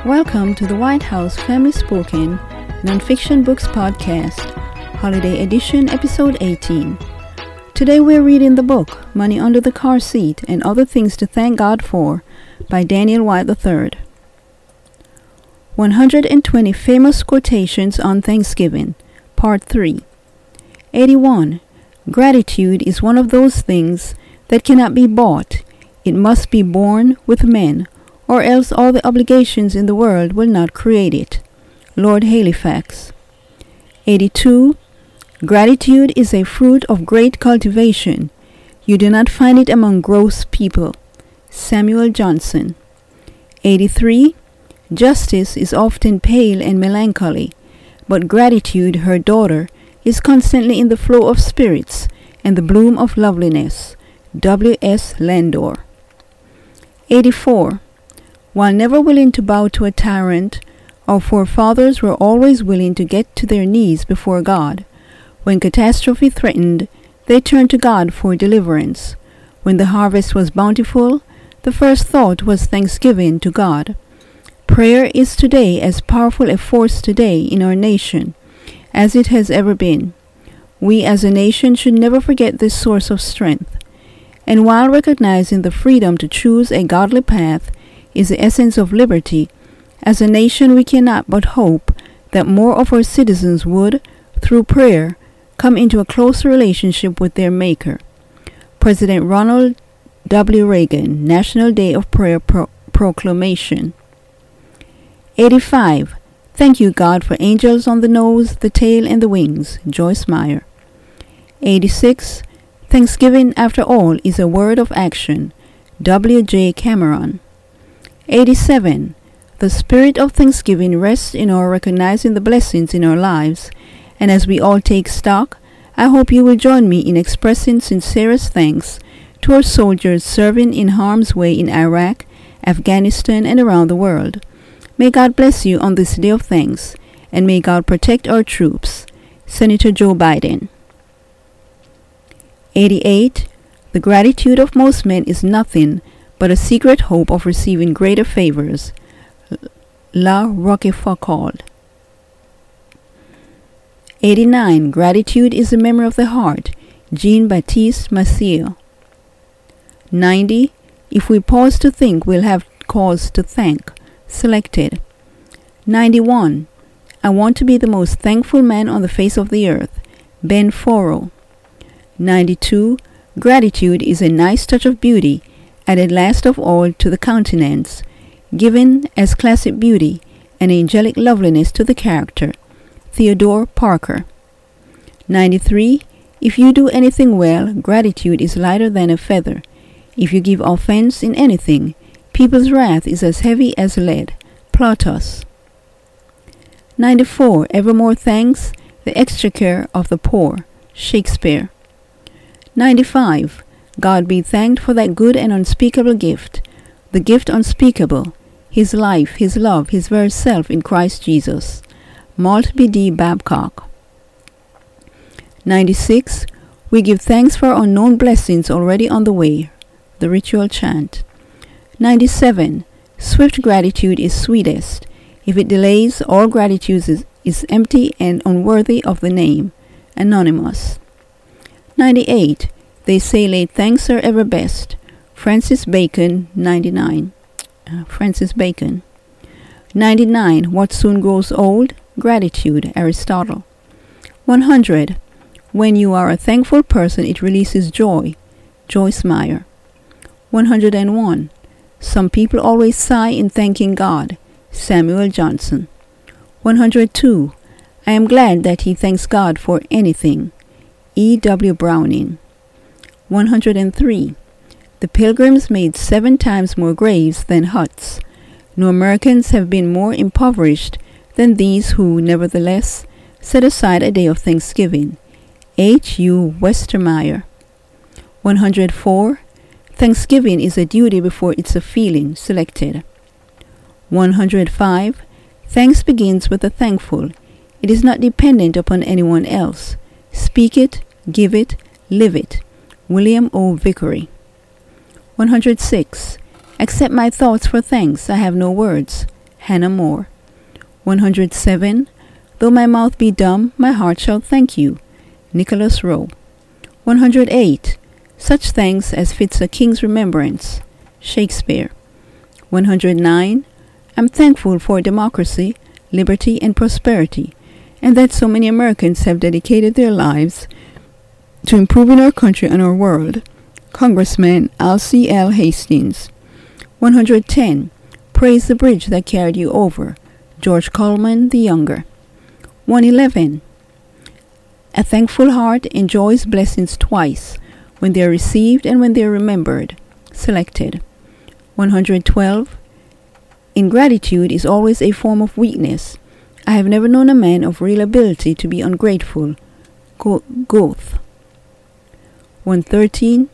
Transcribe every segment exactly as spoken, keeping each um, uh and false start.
Welcome to the White House Family Spoken Nonfiction Books Podcast, Holiday Edition, Episode eighteen. Today we're reading the book Money Under the Car Seat and Other Things to Thank God For by Daniel White the third. one hundred twenty Famous Quotations on Thanksgiving, Part three. eighty-one. Gratitude is one of those things that cannot be bought. It must be born with men, or else all the obligations in the world will not create it. Lord Halifax. eighty-two. Gratitude is a fruit of great cultivation. You do not find it among gross people. Samuel Johnson. eighty-three. Justice is often pale and melancholy, but gratitude, her daughter, is constantly in the flow of spirits and the bloom of loveliness. W S Landor. eighty-four. While never willing to bow to a tyrant, our forefathers were always willing to get to their knees before God. When catastrophe threatened, they turned to God for deliverance. When the harvest was bountiful, the first thought was thanksgiving to God. Prayer is today as powerful a force today in our nation as it has ever been. We as a nation should never forget this source of strength. And while recognizing the freedom to choose a godly path is the essence of liberty, as a nation we cannot but hope that more of our citizens would, through prayer, come into a closer relationship with their Maker. President Ronald W. Reagan, National Day of Prayer Pro- Proclamation. eighty-five. Thank you, God, for angels on the nose, the tail, and the wings. Joyce Meyer. eighty-six. Thanksgiving, after all, is a word of action. W J Cameron. eighty-seven. The spirit of thanksgiving rests in our recognizing the blessings in our lives, and as we all take stock, I hope you will join me in expressing sincerest thanks to our soldiers serving in harm's way in Iraq, Afghanistan, and around the world. May God bless you on this day of thanks, and may God protect our troops. Senator Joe Biden. eighty-eight. The gratitude of most men is nothing but a secret hope of receiving greater favors. La Roquefoucauld. eighty-nine. Gratitude is a memory of the heart. Jean-Baptiste Massieu. ninety. If we pause to think, we'll have cause to thank. Selected. ninety-one. I want to be the most thankful man on the face of the earth. Ben Foro. ninety-two. Gratitude is a nice touch of beauty, added last of all to the countenance, given as classic beauty and angelic loveliness to the character. Theodore Parker. ninety-three. If you do anything well, gratitude is lighter than a feather. If you give offense in anything, people's wrath is as heavy as lead. Plautus. ninety-four. Evermore thanks, the exchequer of the poor. Shakespeare. ninety-five. God be thanked for that good and unspeakable gift, the gift unspeakable, his life, his love, his very self in Christ Jesus. Maltby D. Babcock. ninety-six. We give thanks for unknown blessings already on the way. The Ritual Chant. ninety-seven. Swift gratitude is sweetest. If it delays, all gratitude is, is empty and unworthy of the name. Anonymous. ninety-eight. They say late thanks are ever best. Francis Bacon. ninety-nine. Uh, Francis Bacon. ninety-nine. What soon grows old? Gratitude. Aristotle. one hundred. When you are a thankful person, it releases joy. Joyce Meyer. one hundred one. Some people always sigh in thanking God. Samuel Johnson. one hundred two. I am glad that he thanks God for anything. E. W. Browning. one hundred three. The Pilgrims made seven times more graves than huts. No Americans have been more impoverished than these who, nevertheless, set aside a day of thanksgiving. H. U. Westermeyer. one hundred four. Thanksgiving is a duty before it's a feeling. Selected. one hundred five. Thanks begins with the thankful. It is not dependent upon anyone else. Speak it, give it, live it. William O. Vickery. one hundred six. Accept my thoughts for thanks. I have no words. Hannah More. one hundred seven. Though my mouth be dumb, my heart shall thank you. Nicholas Rowe. one hundred eight. Such thanks as fits a king's remembrance. Shakespeare. one hundred nine. I'm thankful for democracy, liberty, and prosperity, and that so many Americans have dedicated their lives to improving our country and our world. Congressman Alcee L. Hastings. one hundred ten. Praise the bridge that carried you over. George Coleman the Younger. one hundred eleven. A thankful heart enjoys blessings twice, when they are received and when they are remembered. Selected. one hundred twelve. Ingratitude is always a form of weakness. I have never known a man of real ability to be ungrateful. Go- Goethe. one hundred thirteen.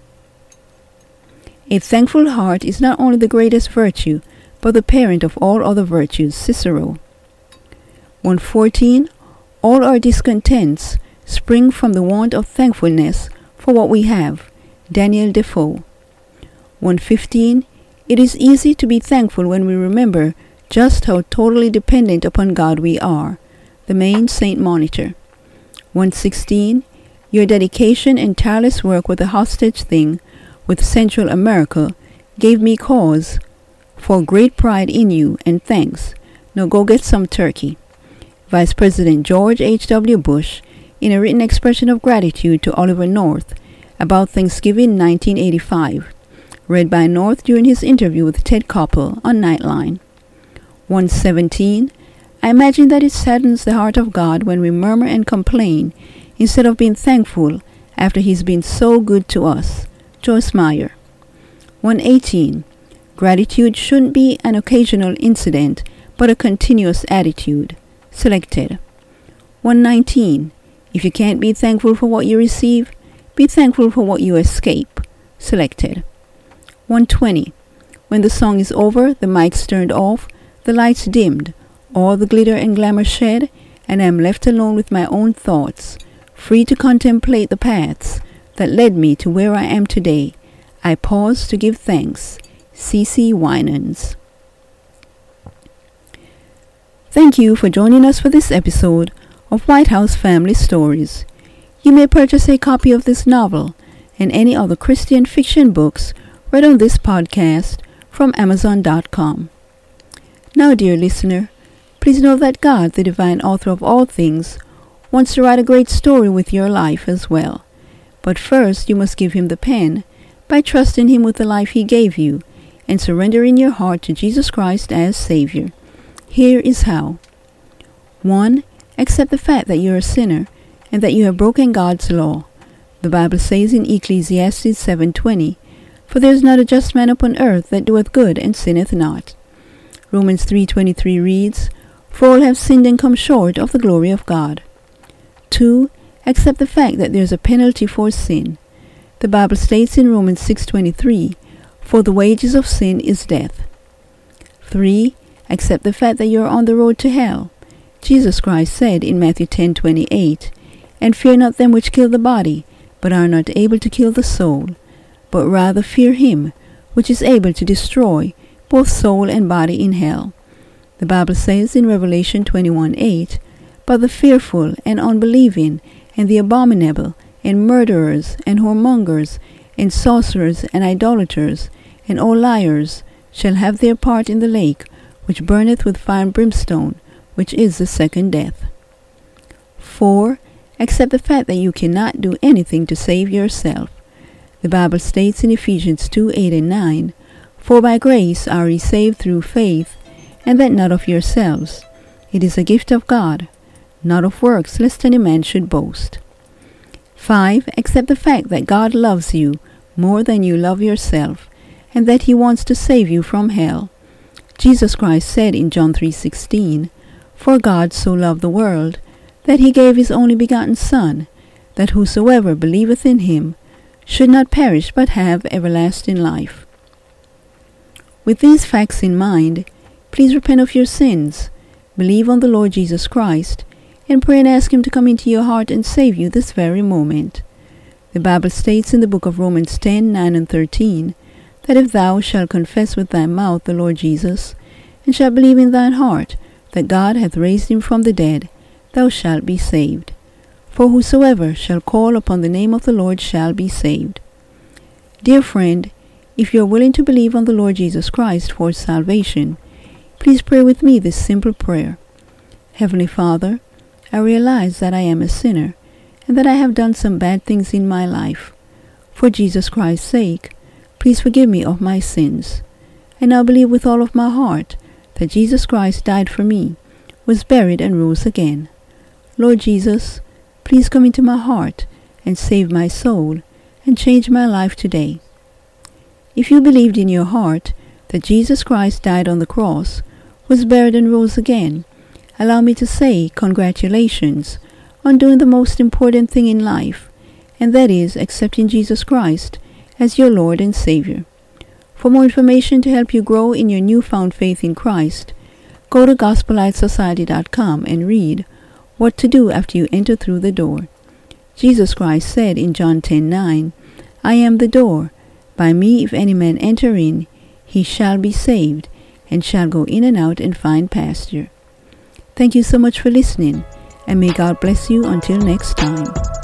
A thankful heart is not only the greatest virtue, but the parent of all other virtues. Cicero. one hundred fourteen. All our discontents spring from the want of thankfulness for what we have. Daniel Defoe. one hundred fifteen. It is easy to be thankful when we remember just how totally dependent upon God we are. The Maine Saint Monitor. one hundred sixteen. Your dedication and tireless work with the hostage thing with Central America gave me cause for great pride in you, and thanks. Now go get some turkey. Vice President George H W. Bush, in a written expression of gratitude to Oliver North about Thanksgiving nineteen eighty-five, read by North during his interview with Ted Koppel on Nightline. one hundred seventeen. I imagine that it saddens the heart of God when we murmur and complain instead of being thankful after He's been so good to us. Joyce Meyer. one hundred eighteen. Gratitude shouldn't be an occasional incident, but a continuous attitude. Selected. one hundred nineteen. If you can't be thankful for what you receive, be thankful for what you escape. Selected. one hundred twenty. When the song is over, the mic's turned off, the lights dimmed, all the glitter and glamour shed, and I am left alone with my own thoughts, free to contemplate the paths that led me to where I am today. I pause to give thanks. C C Winans. Thank you for joining us for this episode of White House Family Stories. You may purchase a copy of this novel and any other Christian fiction books read on this podcast from Amazon dot com. Now, dear listener, please know that God, the divine author of all things, wants to write a great story with your life as well. But first, you must give Him the pen by trusting Him with the life He gave you and surrendering your heart to Jesus Christ as Savior. Here is how. one. Accept the fact that you're a sinner and that you have broken God's law. The Bible says in Ecclesiastes seven twenty, For there is not a just man upon earth that doeth good and sinneth not. Romans three twenty-three reads, For all have sinned and come short of the glory of God. two. Accept the fact that there is a penalty for sin. The Bible states in Romans six twenty-three, For the wages of sin is death. three. Accept the fact that you are on the road to hell. Jesus Christ said in Matthew ten twenty-eight, And fear not them which kill the body, but are not able to kill the soul, but rather fear Him which is able to destroy both soul and body in hell. The Bible says in Revelation twenty-one eight, But the fearful and unbelieving and the abominable and murderers and whoremongers and sorcerers and idolaters and all liars shall have their part in the lake which burneth with fire and brimstone, which is the second death. four. Accept the fact that you cannot do anything to save yourself. The Bible states in Ephesians two eight and nine, For by grace are ye saved through faith, and that not of yourselves. It is a gift of God, not of works, lest any man should boast. five. Accept the fact that God loves you more than you love yourself, and that He wants to save you from hell. Jesus Christ said in John three sixteen, For God so loved the world, that He gave His only begotten Son, that whosoever believeth in Him should not perish but have everlasting life. With these facts in mind, please repent of your sins, believe on the Lord Jesus Christ, and pray and ask Him to come into your heart and save you this very moment. The Bible states in the book of Romans ten nine and thirteen, that if thou shalt confess with thy mouth the Lord Jesus, and shalt believe in thine heart that God hath raised him from the dead, thou shalt be saved. For whosoever shall call upon the name of the Lord shall be saved. Dear friend, if you are willing to believe on the Lord Jesus Christ for salvation, please pray with me this simple prayer. Heavenly Father, I realize that I am a sinner and that I have done some bad things in my life. For Jesus Christ's sake, please forgive me of my sins. I now believe with all of my heart that Jesus Christ died for me, was buried, and rose again. Lord Jesus, please come into my heart and save my soul and change my life today. If you believed in your heart that Jesus Christ died on the cross, was buried, and rose again, allow me to say congratulations on doing the most important thing in life, and that is accepting Jesus Christ as your Lord and Savior. For more information to help you grow in your newfound faith in Christ, go to gospel light society dot com and read what to do after you enter through the door. Jesus Christ said in John ten nine, I am the door. By me if any man enter in, he shall be saved, and shall go in and out and find pasture. Thank you so much for listening, and may God bless you until next time.